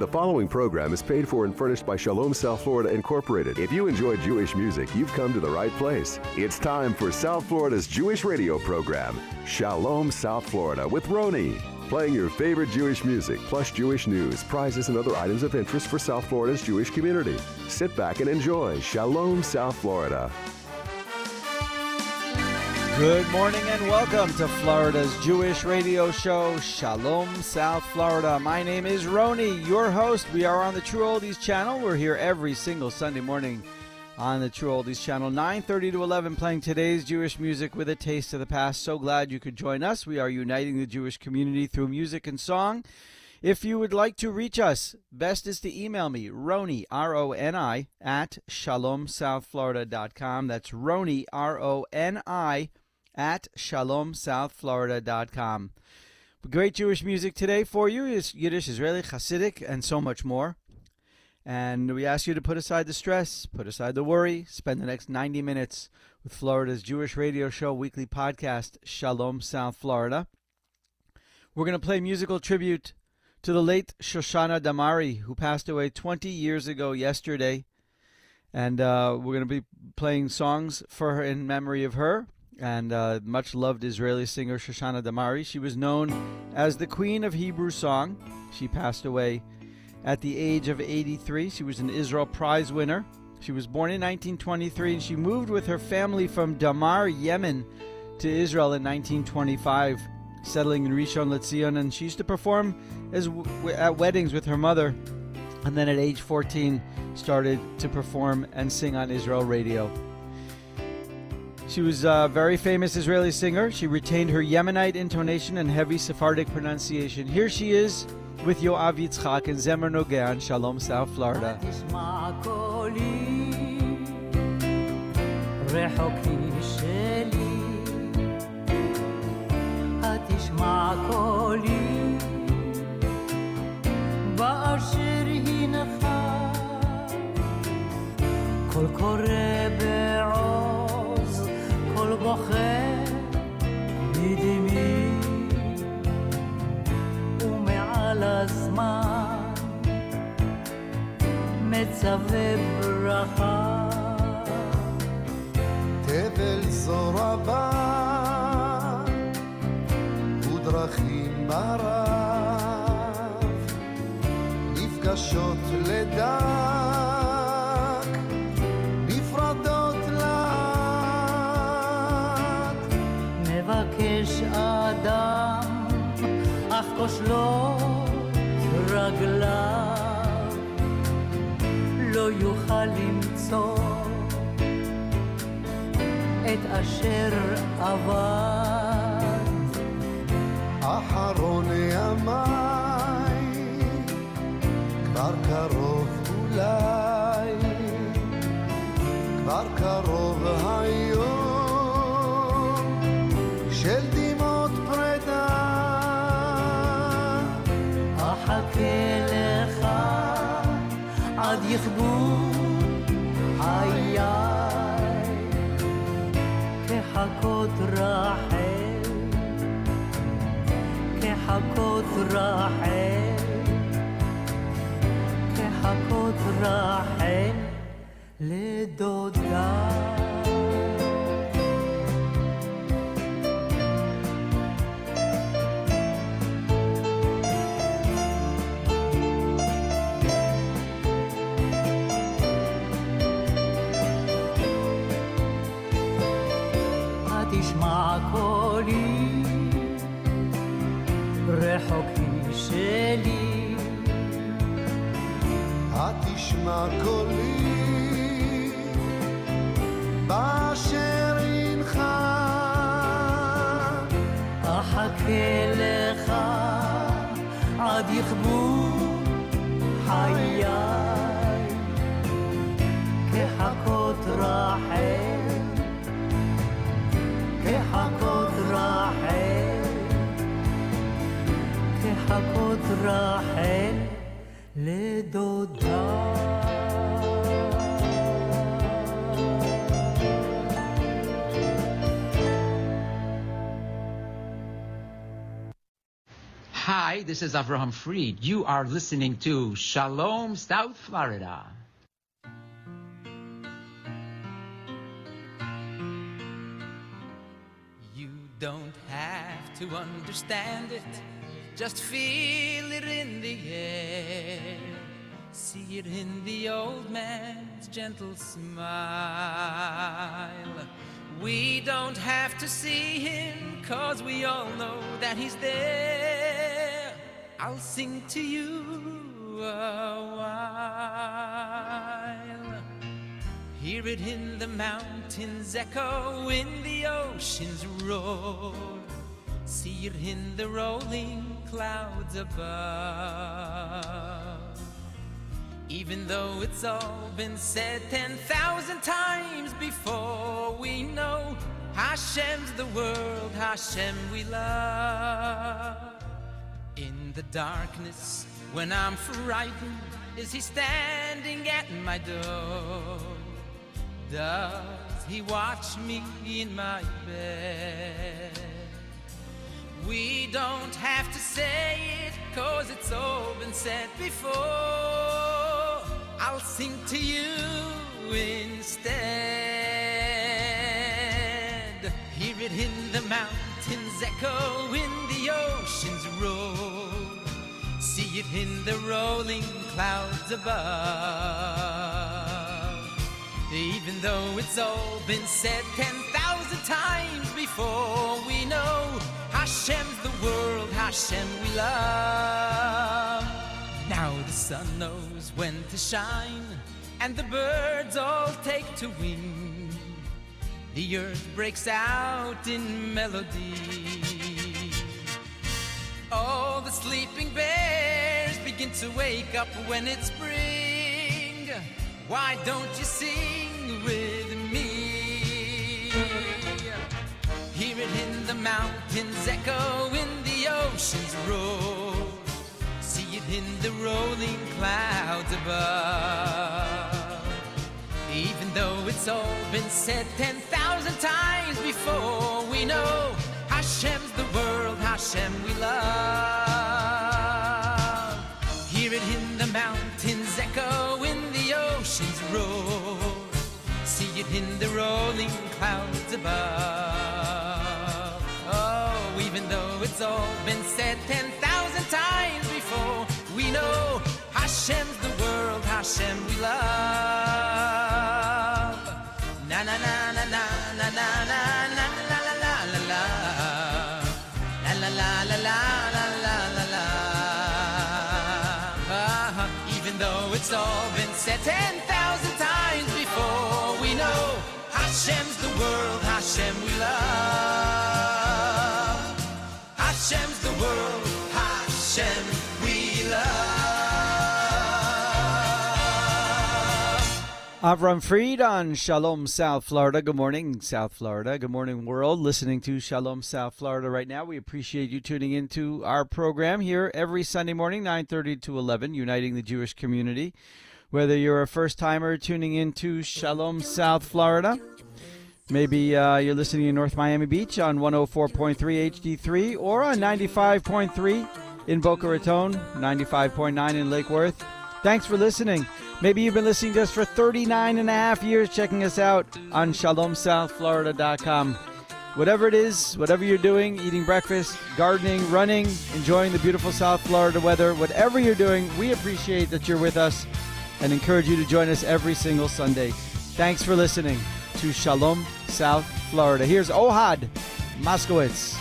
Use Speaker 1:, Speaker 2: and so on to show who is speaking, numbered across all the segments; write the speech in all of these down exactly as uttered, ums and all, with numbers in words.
Speaker 1: The following program is paid for and furnished by Shalom South Florida Incorporated. If you enjoy Jewish music, you've come to the right place. It's time for South Florida's Jewish radio program, Shalom South Florida with Roni. Playing your favorite Jewish music, plus Jewish news, prizes, and other items of interest for South Florida's Jewish community. Sit back and enjoy Shalom South Florida.
Speaker 2: Good morning and welcome to Florida's Jewish radio show, Shalom South Florida. My name is Roni, your host. We are on the True Oldies channel. We're here every single Sunday morning on the True Oldies channel, nine thirty to eleven, playing today's Jewish music with a taste of the past. So glad you could join us. We are uniting the Jewish community through music and song. If you would like to reach us, best is to email me, Roni, R O N I, at shalom south florida dot com. That's Roni, R O N I, at shalom south florida dot com. Great Jewish music today for you is Yiddish, Israeli, Hasidic, and so much more. And we ask you to put aside the stress, put aside the worry, spend the next ninety minutes with Florida's Jewish radio show weekly podcast, Shalom South Florida. We're going to play musical tribute to the late Shoshana Damari, who passed away twenty years ago yesterday. And uh, we're going to be playing songs for her in memory of her. And uh, much-loved Israeli singer Shoshana Damari. She was known as the Queen of Hebrew Song. She passed away at the age of eighty-three. She was an Israel Prize winner. She was born in nineteen twenty-three, and she moved with her family from Damar, Yemen, to Israel in nineteen twenty-five, settling in Rishon LeZion. And she used to perform as w- at weddings with her mother. And then at age fourteen, started to perform and sing on Israel radio. She was a very famous Israeli singer. She retained her Yemenite intonation and heavy Sephardic pronunciation. Here she is with Yoav Yitzchak and Zemer Nogeh on Shalom South Florida.
Speaker 3: כל בוחר בדמי ומעל הזמן מצווה ברכה
Speaker 4: תבל זו רבה ודרכים ברב נפגשות לדק נפרדות
Speaker 3: מבקש אדם אך כושלות רגליו לא יוכל למצוא את אשר עבד
Speaker 4: אחרון ימי כבר קרוב אולי כבר קרוב היום של דמעות פרידה
Speaker 3: אחכה לך עד יכבו חיי כחכות רחל כחכות רחל כחכות רחל לדודה תשמע קולי רחוק היא שלי
Speaker 4: התשמע קולי באשר אינך
Speaker 3: אחכה לך עד יכבו חיי כחכות רחל כחכות רחל כחכות רחל לדודה
Speaker 5: Hi, this is Avraham Fried. You are listening to Shalom, South Florida.
Speaker 6: You don't have to understand it, just feel it in the air. See it in the old man's gentle smile. We don't have to see him, 'cause we all know that he's there. I'll sing to you a while. Hear it in the mountains echo, in the ocean's roar. See it in the rolling clouds above. Even though it's all been said ten thousand times before, we know Hashem's the world, Hashem we love. In the darkness, when I'm frightened, is he standing at my door? Does he watch me in my bed? We don't have to say it, 'cause it's all been said before. I'll sing to you instead. Hear it in the mountains echo, in the ocean's roar. See it in the rolling clouds above. Even though it's all been said ten thousand times before, we know Hashem's the world, Hashem we love. Now the sun knows when to shine, and the birds all take to wing. The earth breaks out in melody. All the sleeping bears begin to wake up when it's spring. Why don't you sing with me? Hear it in the mountains echo, in the ocean's roar. See it in the rolling clouds above. Even though it's all been said ten thousand times before, we know Hashem's the world, Hashem we love. Hear it in the mountains echo, in the ocean's roar. See it in the rolling clouds above. Oh, even though it's all been said ten thousand times before, we know Hashem's the world, Hashem we love. Na na na na na na na na na la la la la la la la la la la la la la. Even though it's all been said ten thousand times before, we know Hashem's the world, Hashem we love. Hashem's the world, Hashem we love.
Speaker 2: Avram Fried on Shalom South Florida. Good morning, South Florida. Good morning, world. Listening to Shalom South Florida right now. We appreciate you tuning into our program here every Sunday morning, nine thirty to eleven, uniting the Jewish community. Whether you're a first-timer tuning into Shalom South Florida, maybe uh, you're listening in North Miami Beach on one oh four point three H D three or on ninety-five point three in Boca Raton, ninety-five point nine in Lake Worth. Thanks for listening. Maybe you've been listening to us for thirty-nine and a half years, checking us out on shalom south florida dot com. Whatever it is, whatever you're doing, eating breakfast, gardening, running, enjoying the beautiful South Florida weather, whatever you're doing, we appreciate that you're with us and encourage you to join us every single Sunday. Thanks for listening to Shalom South Florida. Here's Ohad Moskowitz.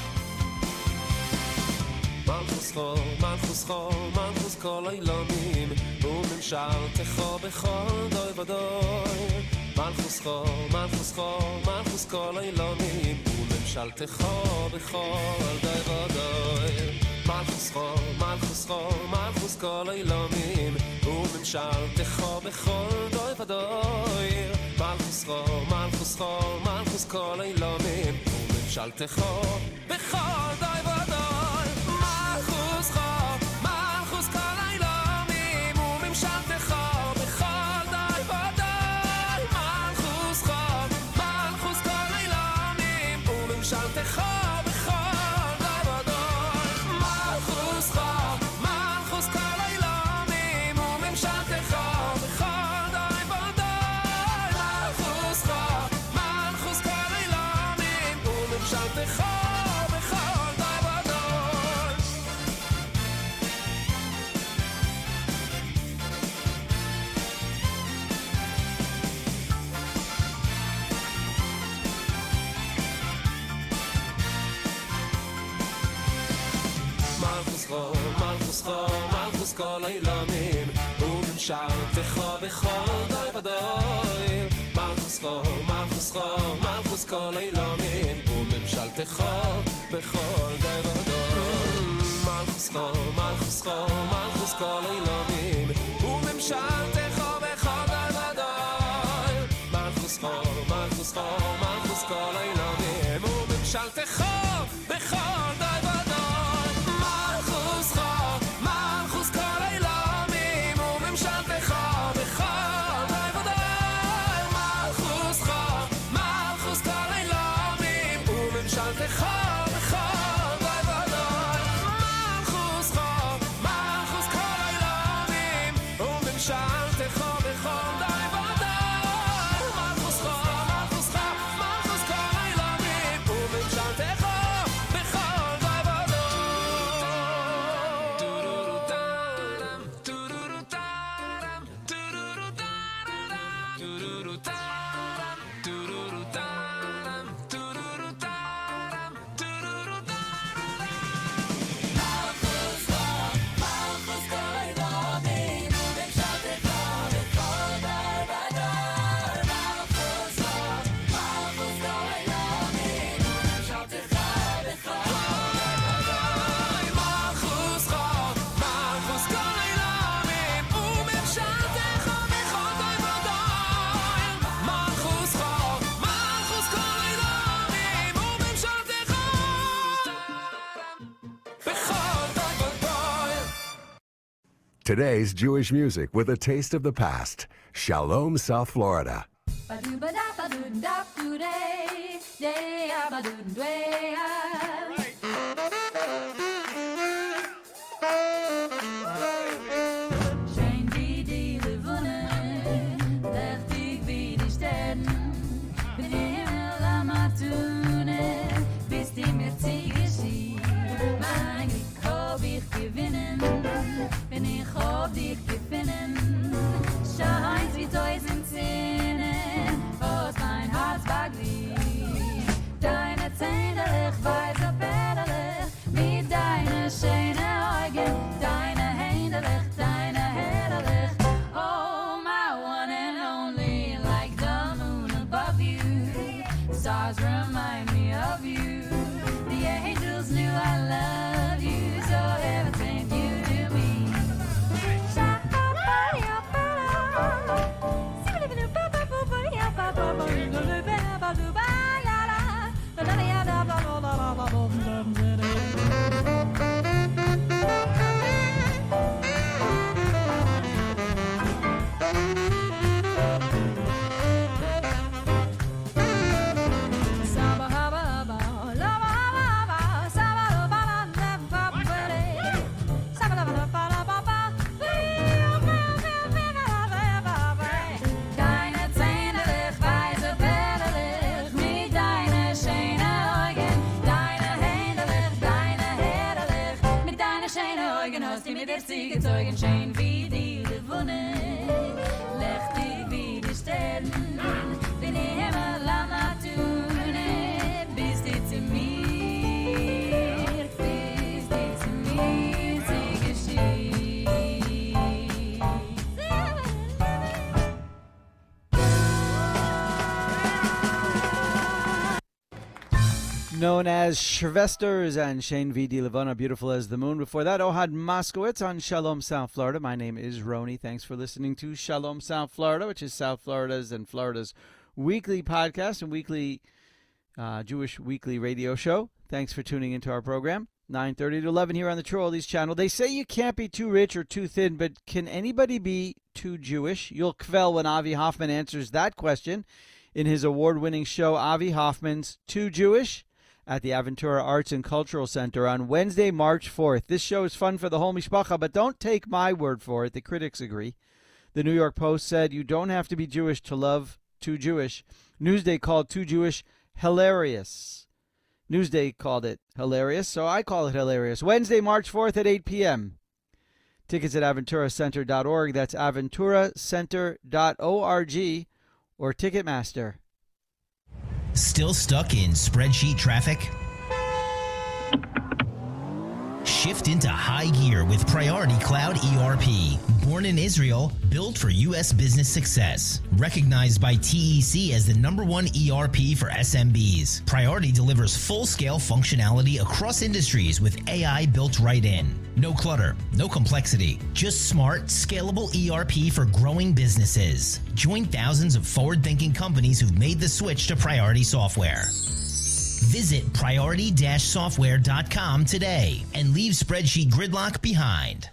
Speaker 7: מלכוס חול, מלכוס כל אילונים, וממשלתך בכל דוי ודוי. מלכוס חול, מלכוס חול, מלכוס כל אילונים, וממשלתך בכל דוי ודוי. מלכוס חול, מלכוס חול, מלכוס כל אילונים, וממשלתך בכל דוי ודוי. מלכוס חול, מלכוס חול, מלכוס כל אילונים, וממשלתך בכל דוי ודוי. מלכוס חו, מלכוס חו, מלכוס כל אילומים וממשלתך בכל דוי ודוי מלכוס חו, מלכוס חו, מלכוס כל אילומים וממשלתך בכל דוי ודוי מלכוס חו, מלכוס חו, מלכוס כל אילומים וממשלתך בכל דוי ודוי מלכוס חו, מלכוס חו, מלכוס כל אילומים וממשלתך בכל דוי ודוי מלכוס חו, מלכוס כל אילומים וממשלתך בכל דוי ודוי מלכוס חו, מלכוס כל אילומים וממשלתך בכל דוי ודוי מלכוס חו, מלכוס כל אילומים וממשלתך בכל דוי ודוי מלכוס חו, מלכוס חו, מלכוס כל אילומים וממשלתך בכל דוי
Speaker 1: Today's Jewish music with a taste of the past. Shalom, South Florida.
Speaker 8: Bin ich auf dich gefunden, scheint wie tausend Zähne aus mein Herz beglüht. Deine Zähne, ich weiß auf Bäderlich, mit deine schöne Augen, deine Hände, deine Hände. Oh, my one and only, like the moon above you. Stars remind me of you. The angels knew I love you, so everything you do me. Gezeugen schön wie die Levone, lechtig wie die Sternen, bin ich immer lang Natune, bist du zu mir, bist du zu mir, sie geschieht.
Speaker 2: Known as Schwesters and Shane V. D. Levana, Beautiful as the Moon. Before that, Ohad Moskowitz on Shalom South Florida. My name is Roni. Thanks for listening to Shalom South Florida, which is South Florida's and Florida's weekly podcast and weekly uh, Jewish weekly radio show. Thanks for tuning into our program. nine thirty to eleven here on the True Oldies channel. They say you can't be too rich or too thin, but can anybody be too Jewish? You'll kvel when Avi Hoffman answers that question in his award-winning show, Avi Hoffman's Too Jewish, at the Aventura Arts and Cultural Center on Wednesday, March fourth. This show is fun for the whole mishpacha, but don't take my word for it. The critics agree. The New York Post said you don't have to be Jewish to love Too Jewish. Newsday called Too Jewish hilarious. Newsday called it hilarious, so I call it hilarious. Wednesday, March fourth at eight p.m. Tickets at aventura center dot org. That's aventura center dot org or Ticketmaster.
Speaker 9: Still stuck in spreadsheet traffic? Shift into high gear with Priority Cloud E R P. Born in Israel, built for U S business success. Recognized by T E C as the number one E R P for S M Bs. Priority delivers full-scale functionality across industries with A I built right in. No clutter, no complexity, just smart, scalable E R P for growing businesses. Join thousands of forward-thinking companies who've made the switch to Priority Software. Visit priority dash software dot com today and leave spreadsheet gridlock behind.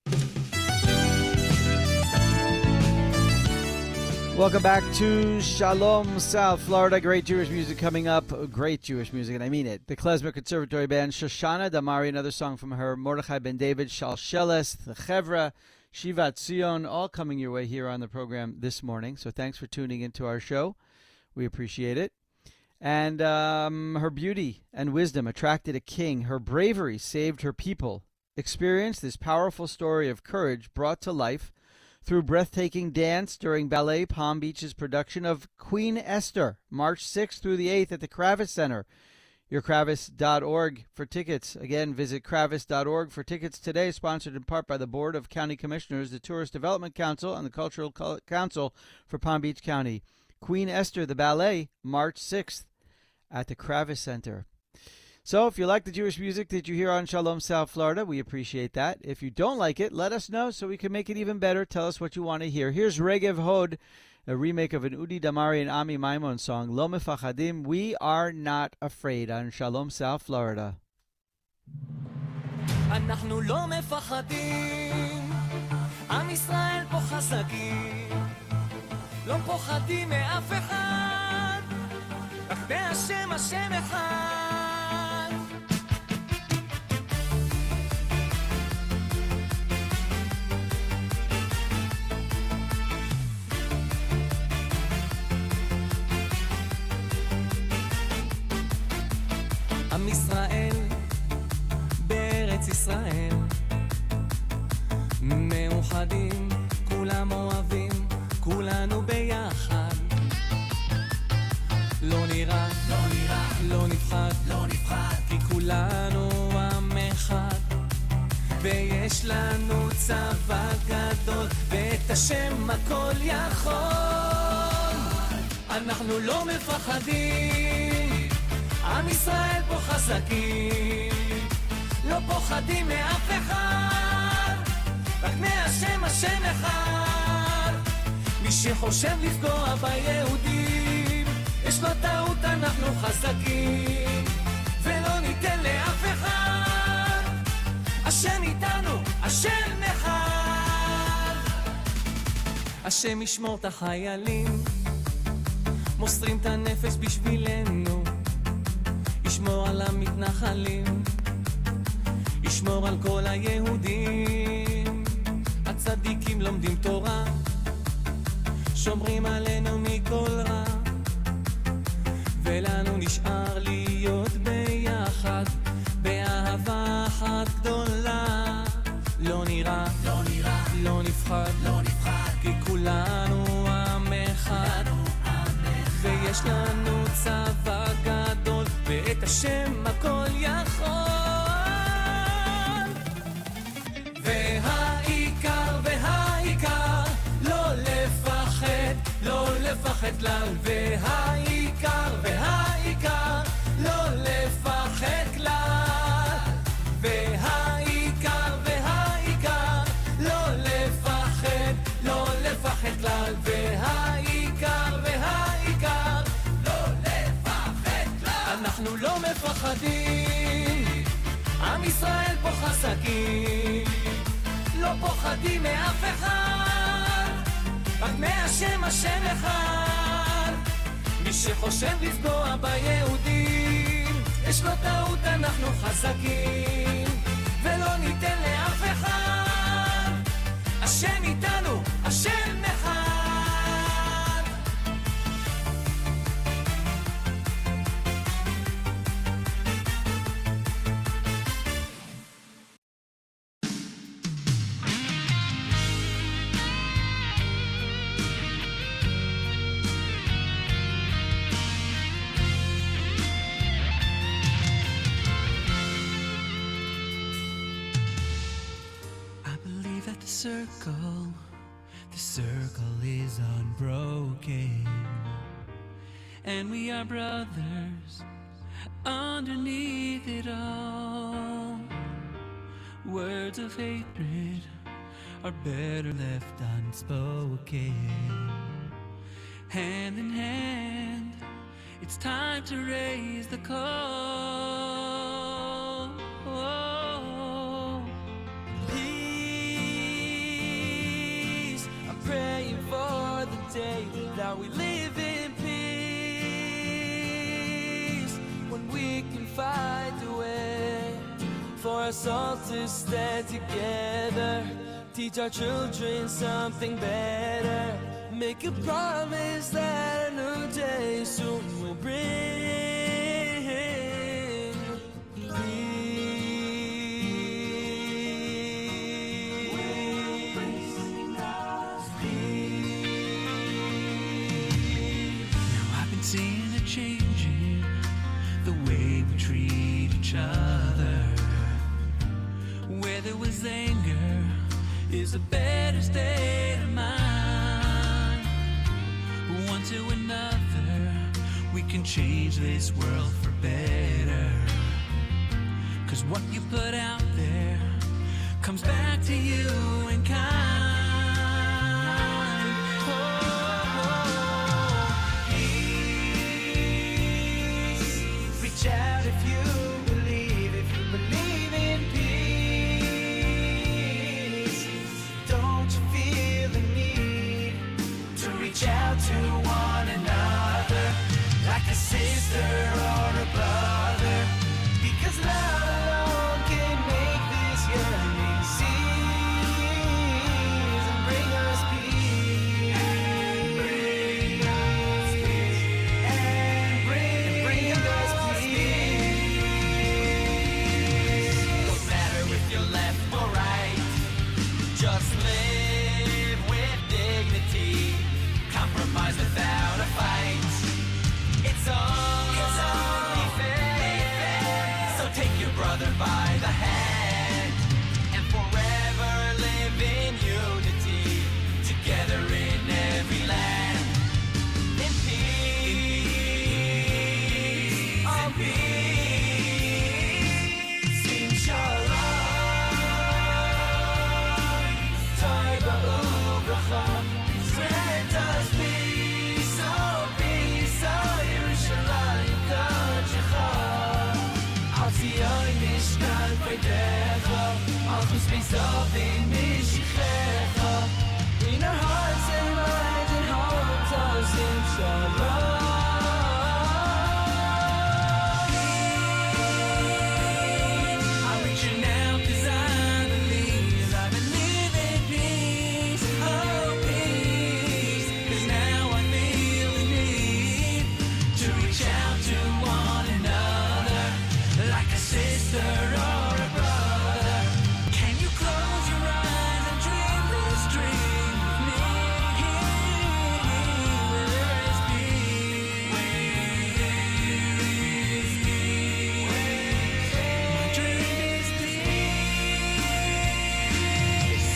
Speaker 2: Welcome back to Shalom South Florida. Great Jewish music coming up. Great Jewish music, and I mean it. The Klezmer Conservatory Band, Shoshana Damari, another song from her, Mordechai Ben David, Shalsheles, the Chevra, Shivat Zion, all coming your way here on the program this morning. So thanks for tuning into our show. We appreciate it. And um, her beauty and wisdom attracted a king. Her bravery saved her people. Experience this powerful story of courage brought to life through breathtaking dance during Ballet Palm Beach's production of Queen Esther, March sixth through the eighth at the Kravis Center. Your kravis dot org for tickets. Again, visit kravis dot org for tickets today, sponsored in part by the Board of County Commissioners, the Tourist Development Council, and the Cultural Council for Palm Beach County. Queen Esther, the ballet, March sixth. At the Kravis Center. So if you like the Jewish music that you hear on Shalom South Florida, we appreciate that. If you don't like it, let us know so we can make it even better. Tell us what you want to hear. Here's Regev Hod, a remake of an Udi Damari and Ami Maimon song, Lo Mefachadim, We Are Not Afraid, on Shalom South Florida.
Speaker 3: אנחנו לא מפחדים, עם ישראל פה חזקים, לא פוחדים מאף אחד, רק בהשם השם אחד. עם ישראל בארץ ישראל מאוחדים, כולם אוהבים, כולנו ביחד. לא נראה, לא נראה, לא נפחד, לא נפחד, כי כולנו עם אחד, ויש לנו צבא גדול, ואת השם הכל יכול. אנחנו לא מפחדים, עם ישראל פה חזקים, לא פוחדים מאף אחד, רק מהשם השם אחד. מי שחושב לפגוע ביהודים, יש לו טעות, אנחנו חזקים, ולא ניתן לאף אחד. השם איתנו, השם אחד. השם ישמור את החיילים, מוסרים את הנפש בשבילנו, ישמור על המתנחלים, ישמור על כל היהודים. הצדיקים לומדים תורה, שומרים עלינו מכל רע, ולנו נשאר להיות ביחד באהבה אחת גדולה. לא נראה, לא נראה, לא נפחד, לא נפחד, כי כולנו עם אחד, ויש לנו צבא גדול, ואת השם הכל יכול. והעיקר, והעיקר, לא לפחד, לא לפחד כלל. והעיקר, והעיקר, לא לפחד כלל. והעיקר, והעיקר, לא לפחד, לא לפחד כלל. והעיקר, והעיקר, לא לפחד כלל. אנחנו לא מפחדים, עם ישראל פה חזקים, לא פוחדים מאף אחד, רק מהשם השם אחד. מי שחושב לפגוע ביהודים, יש לו טעות, אנחנו חזקים, ולא ניתן לאף אחד. השם איתנו, השם אחד. the circle, the circle is unbroken, and we are brothers underneath it all. Words of hatred are better left unspoken. Hand in hand, it's time to raise the call. Peace, I'm praying for the day that we live in peace, when we can find a way for us all to stand together, teach our children something better, make a promise that a new day soon will bring peace. Now I've been seeing a change in the way we treat each other. Where there was anger is a better state of mind. One to another, we can change this world for better. Cause what you put out there comes back to you in kind. Oh, oh. Peace. Reach out if you believe, if you believe in peace. Don't you feel the need to reach out to one another, like a sister or a brother? Because love alone can make this yearning cease and bring us peace. Bring us peace. And bring, bring us peace. Don't matter if you're left or right, just live with dignity, compromise without a fight. It's only fair. So take your brother by the hand and forever live in unity, together in every land. In peace, in peace, in shalom, Torah u'bracha, grant us peace, oh peace, oh Yerushalayim Kodecha. Al Zion Mishkan Vaydecha, Malchus Beis Mishichecha. In our hearts and minds and homes, us in shalom. I'm reaching out 'cause I believe, I believe in peace, oh peace. 'Cause now I feel the need to reach out to one another, like a sister or a brother. Can you close your eyes and dream this dream with me? Where there is peace, my dream is peace.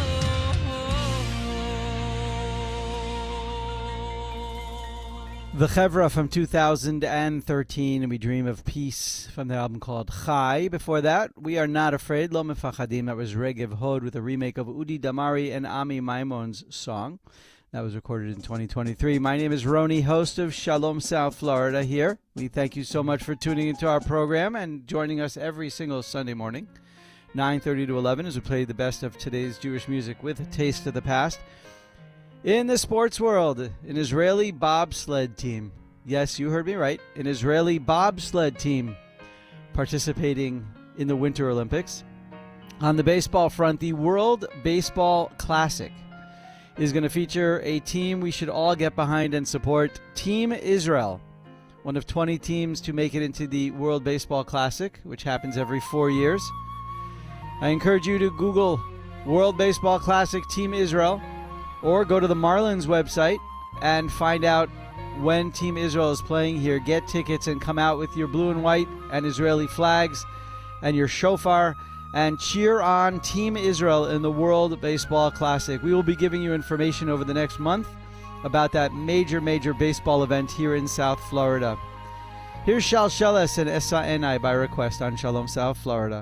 Speaker 2: The Chevra from two thousand thirteen, and we dream of peace from the album called Chai. Before that, We Are Not Afraid, Lo Mefachadim. That was Regev Hod with a remake of Udi Damari and Ami Maimon's song. That was recorded in twenty twenty-three. My name is Roni, host of Shalom South Florida here. We thank you so much for tuning into our program and joining us every single Sunday morning, nine thirty to eleven, as we play the best of today's Jewish music with a taste of the past. In the sports world, an Israeli bobsled team. Yes, you heard me right. An Israeli bobsled team participating in the Winter Olympics. On the baseball front, the World Baseball Classic is going to feature a team we should all get behind and support, Team Israel, one of twenty teams to make it into the World Baseball Classic, which happens every four years. I encourage you to Google World Baseball Classic Team Israel, or go to the Marlins website and find out when Team Israel is playing here. Get tickets and come out with your blue and white and Israeli flags and your shofar and cheer on Team Israel in the World Baseball Classic. We will be giving you information over the next month about that major, major baseball event here in South Florida. Here's Shalsheles and Esa Enai by request on Shalom South Florida.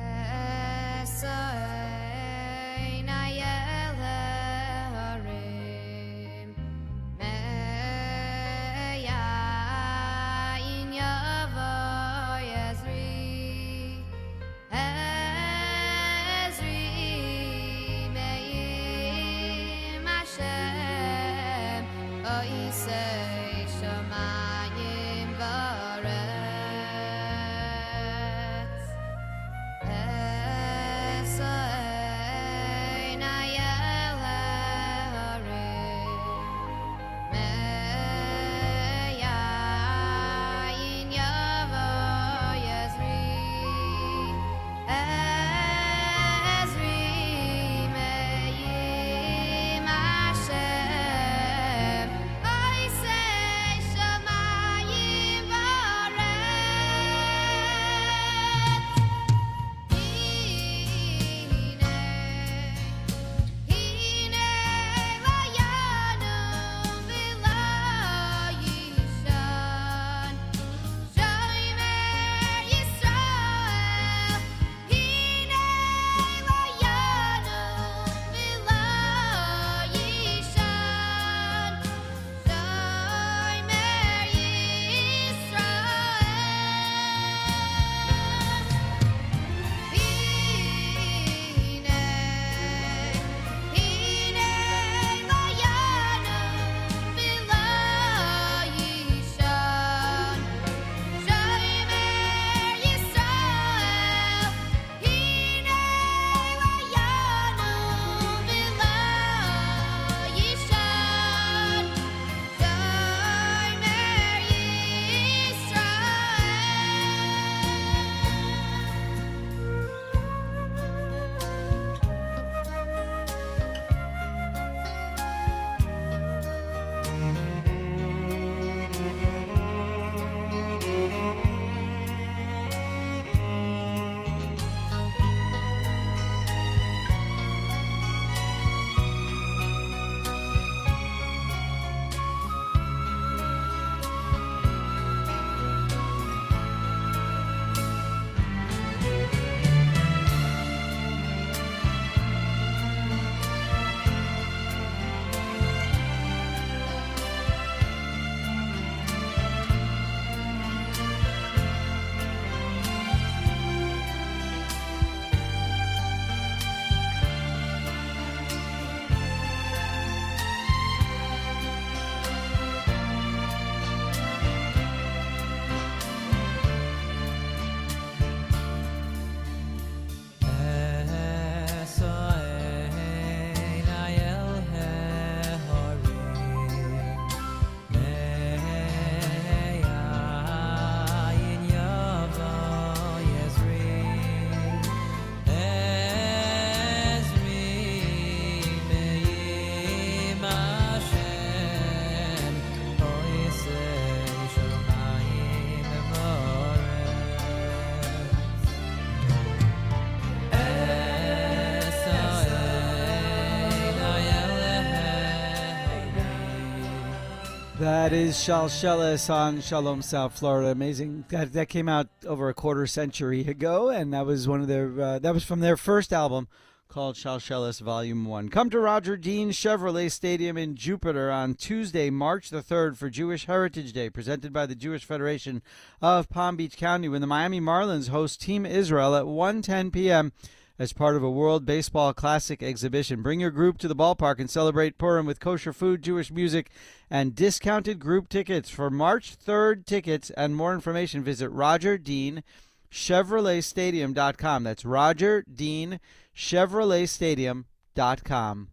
Speaker 2: That is Shalsheles on Shalom South Florida. Amazing. That that came out over a quarter century ago, and that was one of their uh, that was from their first album called Shalsheles Volume One. Come to Roger Dean Chevrolet Stadium in Jupiter on Tuesday, March the third, for Jewish Heritage Day, presented by the Jewish Federation of Palm Beach County, when the Miami Marlins host Team Israel at one ten p.m. as part of a World Baseball Classic exhibition. Bring your group to the ballpark and celebrate Purim with kosher food, Jewish music, and discounted group tickets. For March third tickets and more information, visit Roger Dean Chevrolet Stadium dot com. That's Roger Dean Chevrolet Stadium dot com.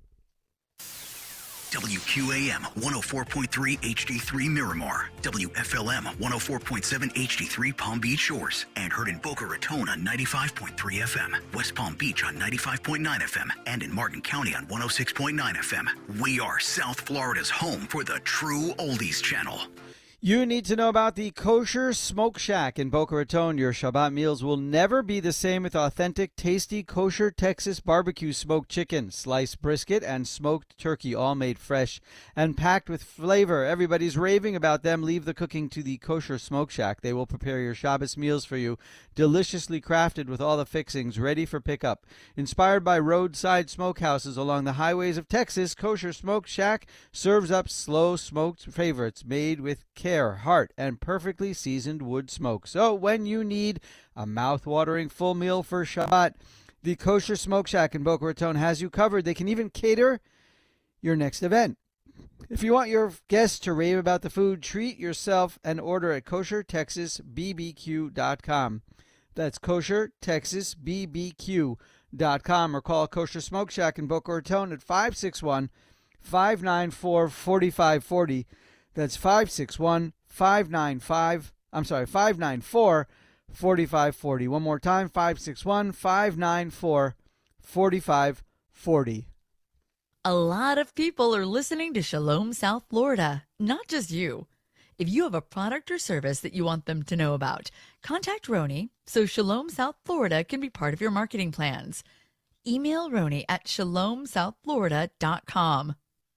Speaker 10: W Q A M one oh four point three H D three Miramar, W F L M one oh four point seven H D three Palm Beach Shores, and heard in Boca Raton on ninety-five point three F M, West Palm Beach on ninety-five point nine F M, and in Martin County on one oh six point nine F M. We are South Florida's home for the true oldies channel.
Speaker 2: You need to know about the Kosher Smoke Shack in Boca Raton. Your Shabbat meals will never be the same with authentic, tasty, kosher Texas barbecue smoked chicken, sliced brisket, and smoked turkey, all made fresh and packed with flavor. Everybody's raving about them. Leave the cooking to the Kosher Smoke Shack. They will prepare your Shabbos meals for you, deliciously crafted with all the fixings, ready for pickup. Inspired by roadside smokehouses along the highways of Texas, Kosher Smoke Shack serves up slow-smoked favorites made with care, heart, and perfectly seasoned wood smoke. So when you need a mouth-watering full meal for Shabbat, the Kosher Smoke Shack in Boca Raton has you covered. They can even cater your next event. If you want your guests to rave about the food, treat yourself and order at kosher texas b b q dot com. That's kosher texas b b q dot com, or call Kosher Smoke Shack in Boca Raton at five six one, five nine four, four five four zero. That's five six one, five nine five, I'm sorry, five nine four, four five four zero. One more time, five six one, five nine four, four five four zero.
Speaker 11: A lot of people are listening to Shalom South Florida, not just you. If you have a product or service that you want them to know about, contact Roni so Shalom South Florida can be part of your marketing plans. Email Roni at shalom south florida dot com.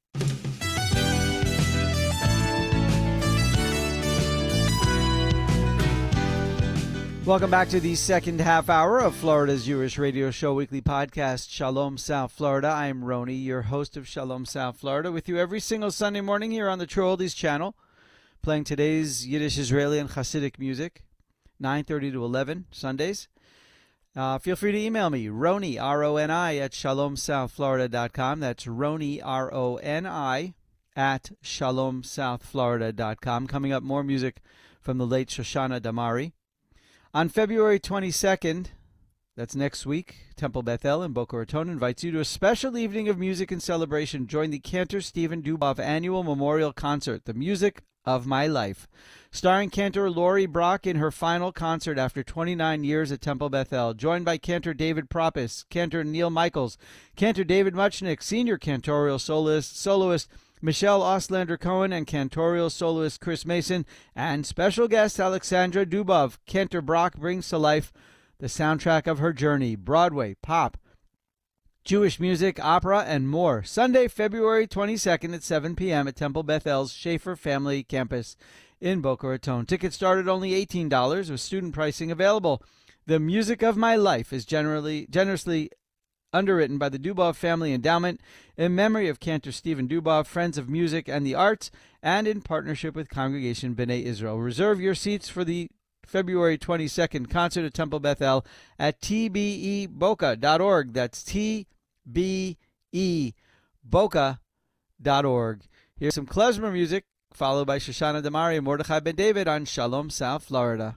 Speaker 2: Welcome back to the second half hour of Florida's Jewish radio show weekly podcast, Shalom South Florida. I am Roni, your host of Shalom South Florida, with you every single Sunday morning here on the True Oldies channel, playing today's Yiddish, Israeli, and Hasidic music, nine thirty to eleven Sundays. Uh, feel free to email me, Roni, R O N I, at shalom south florida dot com. That's Roni, R O N I, at shalom south florida dot com. Coming up, more music from the late Shoshana Damari. On February twenty-second, that's next week, Temple Bethel in Boca Raton invites you to a special evening of music and celebration. Join the Cantor Stephen Dubov Annual Memorial Concert, The Music of My Life, starring Cantor Lori Brock in her final concert after twenty-nine years at Temple Bethel, joined by Cantor David Propis, Cantor Neil Michaels, Cantor David Muchnick, Senior Cantorial Soloist, soloist Michelle Ostlander-Cohen, and cantorial soloist Chris Mason, and special guest Alexandra Dubov. Cantor Brock brings to life the soundtrack of her journey, Broadway, pop, Jewish music, opera, and more. Sunday, February twenty-second at seven p.m. at Temple Bethel's Schaefer Family Campus in Boca Raton. Tickets start at only eighteen dollars with student pricing available. The Music of My Life is generally generously underwritten by the Dubov Family Endowment in memory of Cantor Stephen Dubov, Friends of Music and the Arts, and in partnership with Congregation B'nai Israel. Reserve your seats for the February twenty-second concert at Temple Bethel at t b e boca dot org. That's T B E boca dot org. Here's some klezmer music, followed by Shoshana Damari and Mordechai Ben David on Shalom South Florida.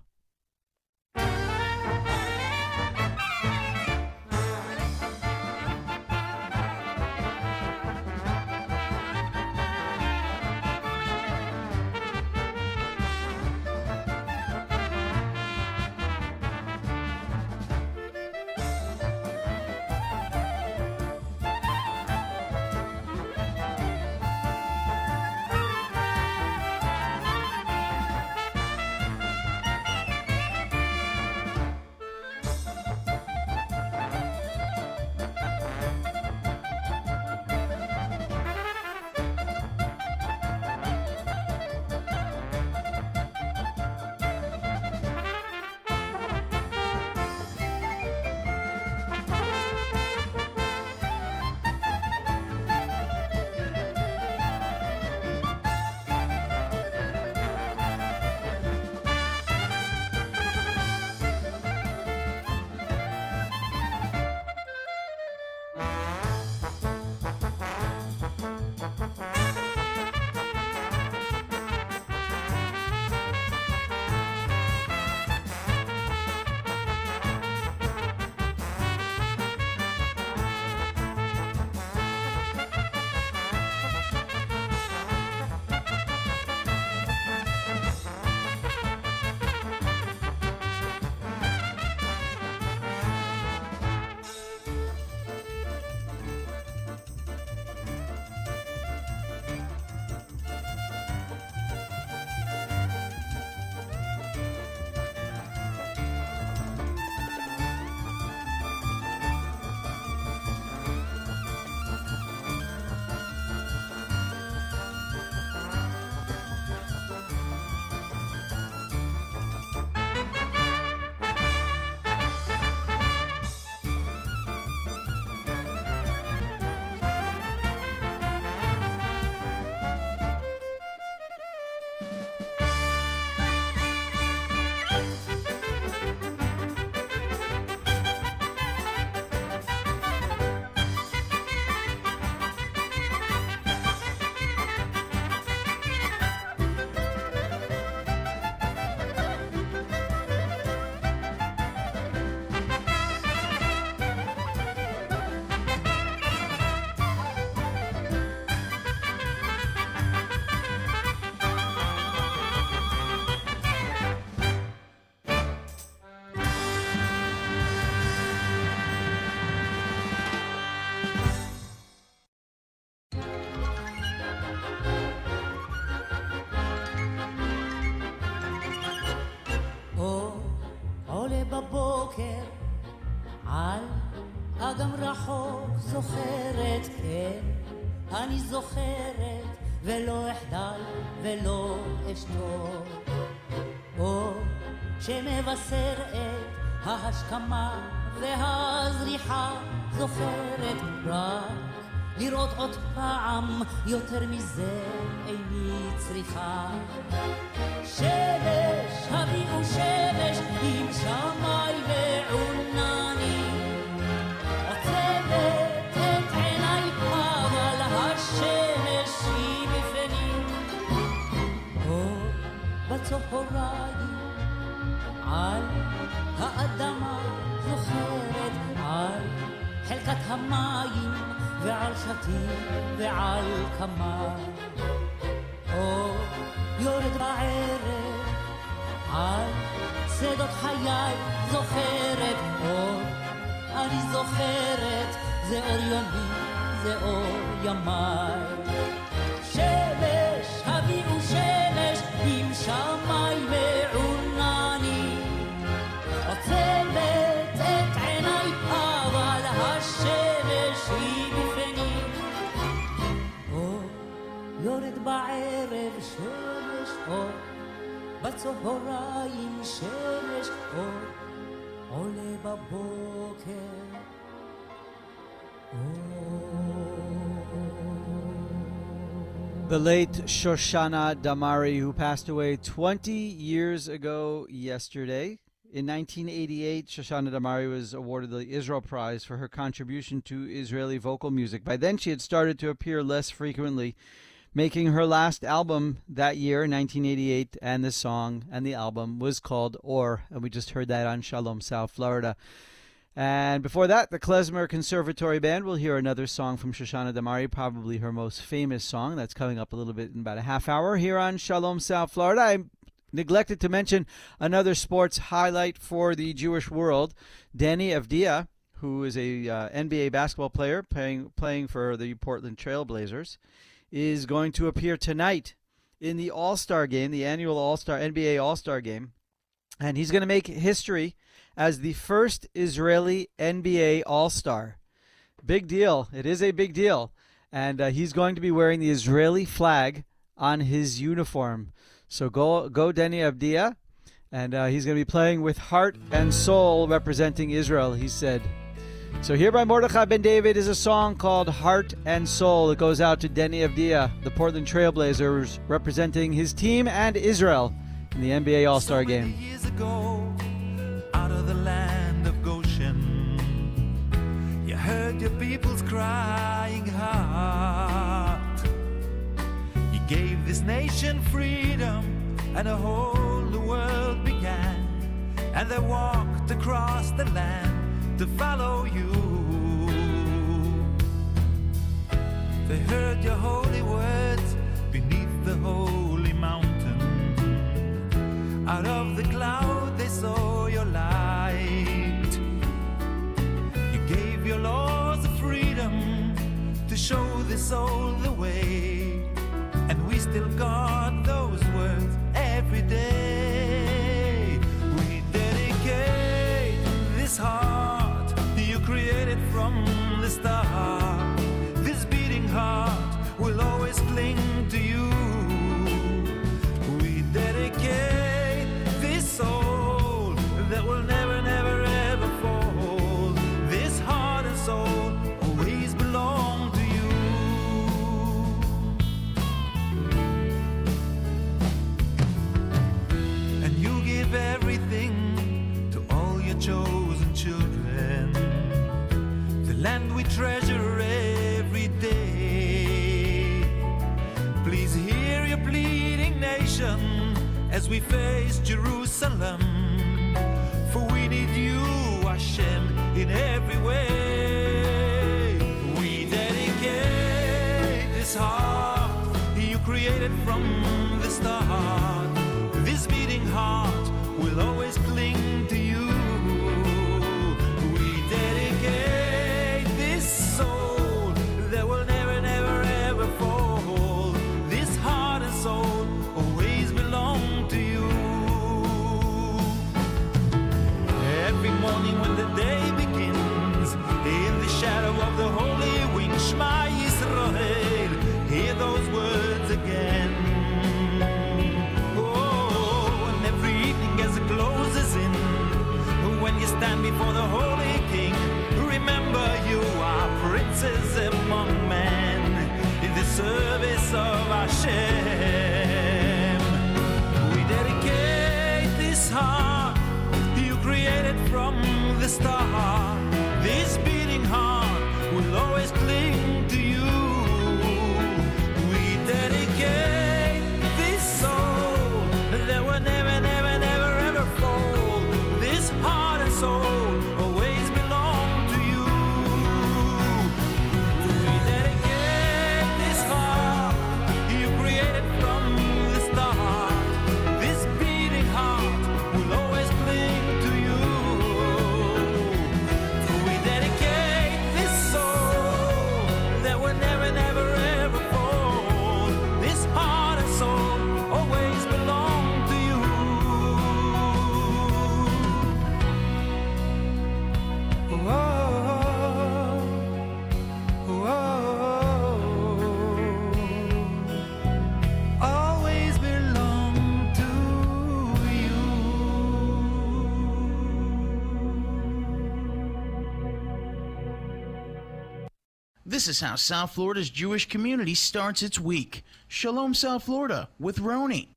Speaker 12: אגם רחוק זוכרת, כן, אני זוכרת, ולא אחדל ולא אשתוק. או שמבשר את ההשכמה והזריחה, זוכרת רק לראות עוד פעם, יותר מזה איני צריכה. שמש, הביאו שמש, עם שמי ועונני, עוצמת את עיניי, אבל השמש היא בפנים. או בצהריים על האדמה, זוכרת על חלקת המים ועל שתים ועל כמה. או יורד בערב על שדות חיי, זוכרת אור, אני זוכרת, זה אור יומי, זה אור ימי. שמש, הביאו שמש, עם שמי ועונני, עוצמת את עיניי, אבל השמש היא בפנים. אור יורד בערב, שמש אור, בצהריים שמש אור, עולה בבוקר
Speaker 2: The late Shoshana Damari, who passed away twenty years ago yesterday. In nineteen eighty-eight, Shoshana Damari was awarded the Israel Prize for her contribution to Israeli vocal music. By then, she had started to appear less frequently, making her last album that year, nineteen eighty-eight, and the song and the album was called Or, and we just heard that on Shalom South Florida. And before that, the Klezmer Conservatory Band will hear another song from Shoshana Damari, probably her most famous song. That's coming up a little bit in about a half hour here on Shalom South Florida. I neglected to mention another sports highlight for the Jewish world. Danny Avdia, who is a uh, N B A basketball player playing, playing for the Portland Trail Blazers, is going to appear tonight in the All-Star game, the annual All-Star N B A All-Star game. And he's going to make history as the first Israeli N B A All-Star. Big deal. It is a big deal. And uh, he's going to be wearing the Israeli flag on his uniform. So go, go Danny Avdia. And uh, he's going to be playing with heart and soul representing Israel, he said. So here by Mordechai Ben David is a song called Heart and Soul. It goes out to Danny Avdia, the Portland Trail Blazers, representing his team and Israel in the N B A All-Star game.
Speaker 13: Years ago, out of the land of Goshen, you heard your people's crying heart. You gave this nation freedom, and a whole new world began. And they walked across the land to follow you. They heard your holy words beneath the holy mountain. Out of the cloud they saw your light. You gave your laws of freedom to show the soul the way. And we still guard those words every day. We dedicate this heart you created from the start. This beating heart will always cling to you. We dedicate this soul that will never, never, ever fall. This heart and soul always belong to you. And you give everything to all your chosen children. The land we treasure every day. Please hear your pleading nation as we face Jerusalem. For we need you, Hashem, in every way. We dedicate this heart you created from the start. This beating heart will always cling to you. We dedicate this soul that will never, never, ever fall. This heart and soul always belong to you. Every morning when the day begins, in the start. This beating heart will always cling to you. We dedicate this soul that will never, never, never, ever fold. This heart and soul always belong to you. We dedicate this heart you created from the start. This beating heart will always cling to you. We dedicate this soul that will never, never, ever fold. This heart and soul always belong to you. Whoa, whoa, always belong to you.
Speaker 14: This is how South Florida's Jewish community starts its week. Shalom, South Florida, with Roni.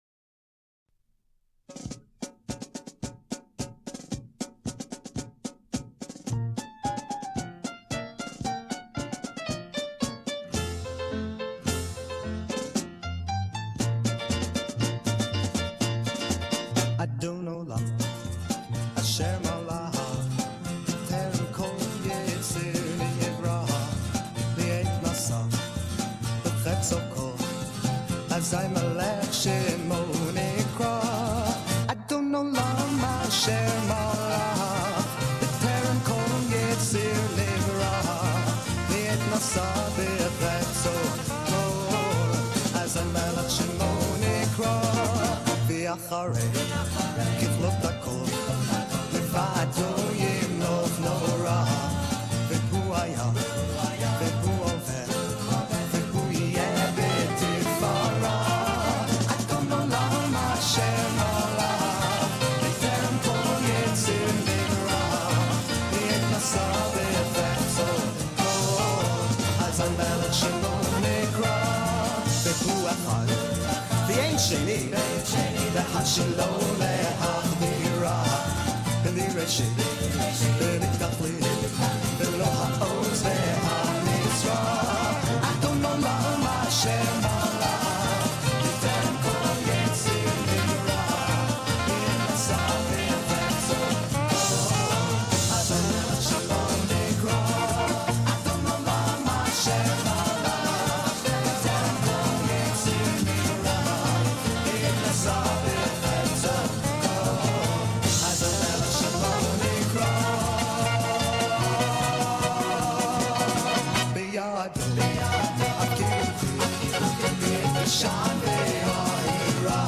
Speaker 4: אדון עולם, אשר מלך, טרם כל יצר נברא, בעת מסע, בחץ כל, אזי מלך שמו נקרא. אדון עולם, אשר מלך, בטרם כל יצר נברא, בעת מסע, בחץ כל, אזי מלך שמו נקרא. ואחרי ככלות הכל לבדו ימלוך נורא, והוא היה והוא עובד והוא יהיה בתפארה. אדון עולם אשר מלך בטרם כל יצר נברא, בעת מסע בחפצו כל, אז המלך שלו נקרא. והוא אחד ואין שני, והשלו להחבירה, ולרשת, ולתכלית, ולא העוז והמצווה. אדון עולם אשר מלך, בטרם כל יצר נברא, בעת מסע בחפצו כל, אז המלך שלו נקרא. אדון עולם אשר מלך, בטרם כל יצר נברא, בעת מסע בחפצו כל, אז המלך שלו נקרא. בידו הכירותי, בעת השם והעירה,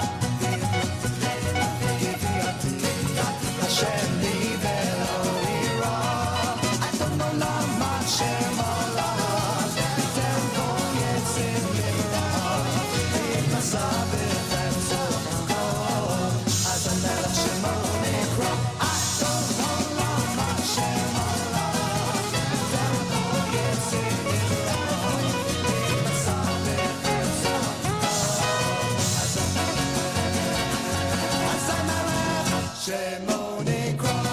Speaker 4: גביעתי אשר לי ולא אירא. אדון עולם אשר מלך, בטרם כל יצר נברא, בעת מסע בחפצו כל, אז המלך שמו נקרא. אדון עולם אשר מלך, בטרם כל יצר נברא, בעת מסע בחפצו כל, אז המלך, אז המלך שמו נקרא.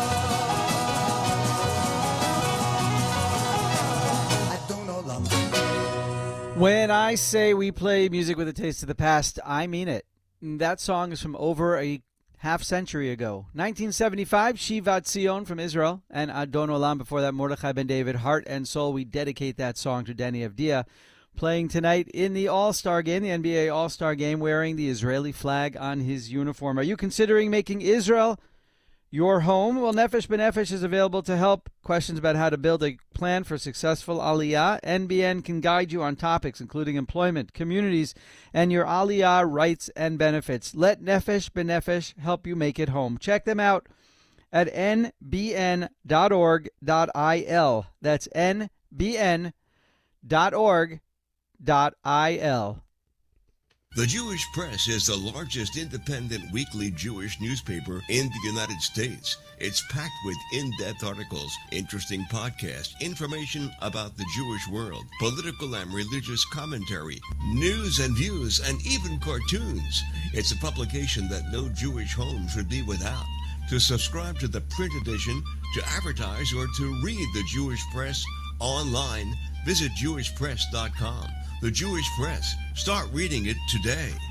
Speaker 4: אדון עולם.
Speaker 2: When I say we play music with a taste of the past, I mean it. That song is from over a half century ago. nineteen seventy-five, Shivat Zion from Israel, and Adon Olam before that, Mordechai Ben David, Heart and Soul. We dedicate that song to Danny Avdia, playing tonight in the All-Star game, the N B A All-Star game, wearing the Israeli flag on his uniform. Are you considering making Israel your home? Well, Nefesh B'Nefesh is available to help. Questions about how to build a plan for successful Aliyah. N B N can guide you on topics including employment, communities, and your Aliyah rights and benefits. Let Nefesh B'Nefesh help you make it home. Check them out at n b n dot org dot i l. That's n b n dot org dot i l.
Speaker 15: The Jewish Press is the largest independent weekly Jewish newspaper in the United States. It's packed with in-depth articles, interesting podcasts, information about the Jewish world, political and religious commentary, news and views, and even cartoons. It's a publication that no Jewish home should be without. To subscribe to the print edition, To advertise or to read the Jewish Press online, visit jewish press dot com. The Jewish Press. Start reading it today.